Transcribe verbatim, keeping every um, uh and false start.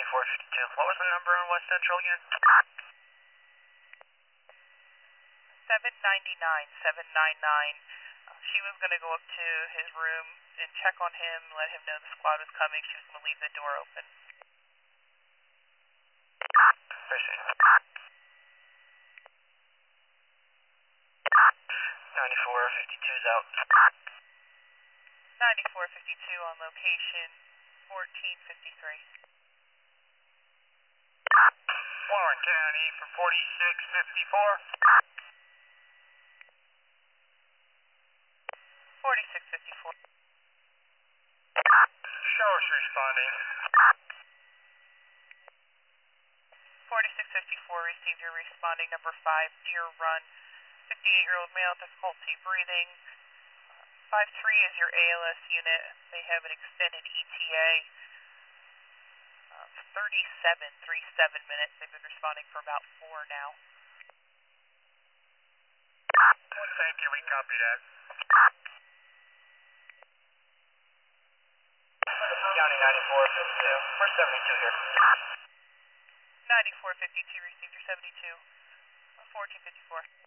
ninety-four fifty-two. What was the number on West Central again? seven ninety-nine, seven ninety-nine. Uh, she was going to go up to his room and check on him, let him know the squad was coming. She was going to leave the door open. Appreciate it. ninety-four fifty-two's out. ninety-four fifty-two on location, fourteen fifty-three. Warren County for forty-six fifty-four. forty-six fifty-four. Show us responding. forty-six fifty-four received your responding number five, Deer Run. fifty-eight-year-old male, difficulty breathing. five three is your A L S unit. They have an extended E T A. Uh, thirty-seven, thirty-seven minutes. They've been responding for about four now. Well, thank you. We copy that. County ninety-four fifty-two. We're seventy-two here. ninety-four fifty-two received your seventy-two. fourteen fifty-four.